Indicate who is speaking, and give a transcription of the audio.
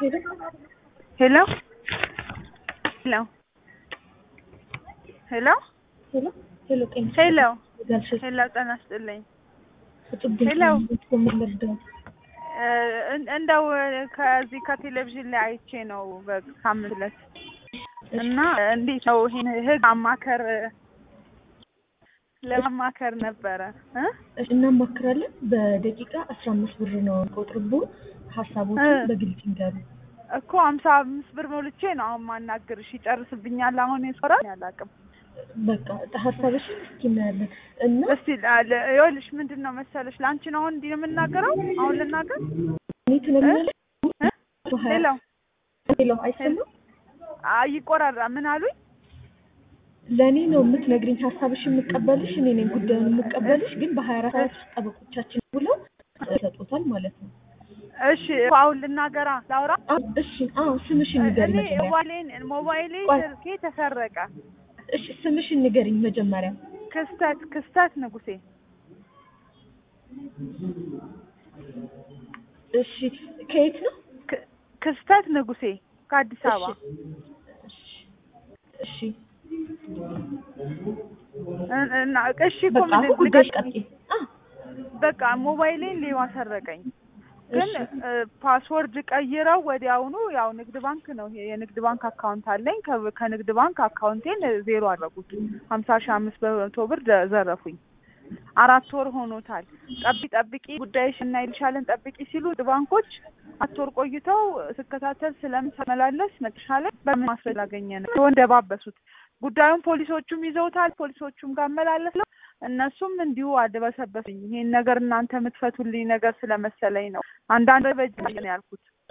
Speaker 1: Hello? Hello? Hello?
Speaker 2: Hello? Hello, can you
Speaker 1: Hello?
Speaker 2: speak?
Speaker 1: Hello, ጤና ይስጥልኝ።
Speaker 2: Hello?
Speaker 1: እንደው ከዚህ ከቴሌቪዥን ላይ አይቼ ነው በሳምንት ዕለት እና እንዴት ነው ይሄን ህግ ለማማከር ነበረ
Speaker 2: እናማክራለን። በደቂቃ 15 ብር ነው ቆጥርቦ ሐሳቦችን በግልጽ ይንገሩ
Speaker 1: እኮ 55 ብር ሞልቼ ነው አሁን ማናገርሽ ይጨርስብኛል አሁን ይሰራል ያላቅም
Speaker 2: በቃ ሐሳብሽ እስኪ እናያለን እና
Speaker 1: እስቲ ይኸውልሽ ምንድነው መሰለሽ ላንቺ ነው አሁን እንዲህ የምናገረው አሁን ልናገር
Speaker 2: እኔ ትነግሪኛለሽ ሄሎ አይሰማም
Speaker 1: ይቆራራ ምን አሉኝ
Speaker 2: ለኔ ነው የምትነግሪኝ ሐሳብሽ የምቀበልሽ እኔ ነኝ ጉዳዩን የምቀበልሽ ግን በ24 ሰዓት ጠበቆቻችን ብለው ተሰጥቷል ማለት ነው
Speaker 1: እሺ አሁን ልናገራ ላውራ
Speaker 2: እሺ ስምሽን ንገሪኝ
Speaker 1: መጀመሪያ ሞባይሌ ስልኬ ተሰረቀ
Speaker 2: እሺ ስምሽን ንገሪኝ መጀመሪያ
Speaker 1: ክስተት ንጉሴ
Speaker 2: እሺ ከየት ነው
Speaker 1: ክስተት ንጉሴ ከአዲስ አበባ
Speaker 2: እሺ
Speaker 1: እና እሺ ኮምፕሊት በቃ ሞባይሌን ሌባ ሰረቀኝ ግን ፓስወርድ ቀይረው ወዲያውኑ ያው ንግድ ባንክ ነው የንግድ ባንክ አካውንት አለኝ ከንግድ ባንክ አካውንቴን ዜሮ አደረጉት 55 ብር ዘረፉኝ 4 ወር ሆኖታል ጠብቂ ጉዳይሽ እና ይልሻለን ጠብቂ ሲሉ ባንኮች 4 ወር ቆይተው ስከታተል ስለምሰመላለስ መጥሻለ በምን ማስረጃ አገኘን ወንደባበሱት ጉዳዩን ፖሊሶቹም ይዘውታል ፖሊሶቹም ጋር መላለስለው እነሱም እንዲሁ አደበሰበስኝ ይሄን ነገር እናንተ የምትፈቱልኝ ነገር ስለመሰለኝ ነው አንዳንድ በእጅ ነው ያልኩት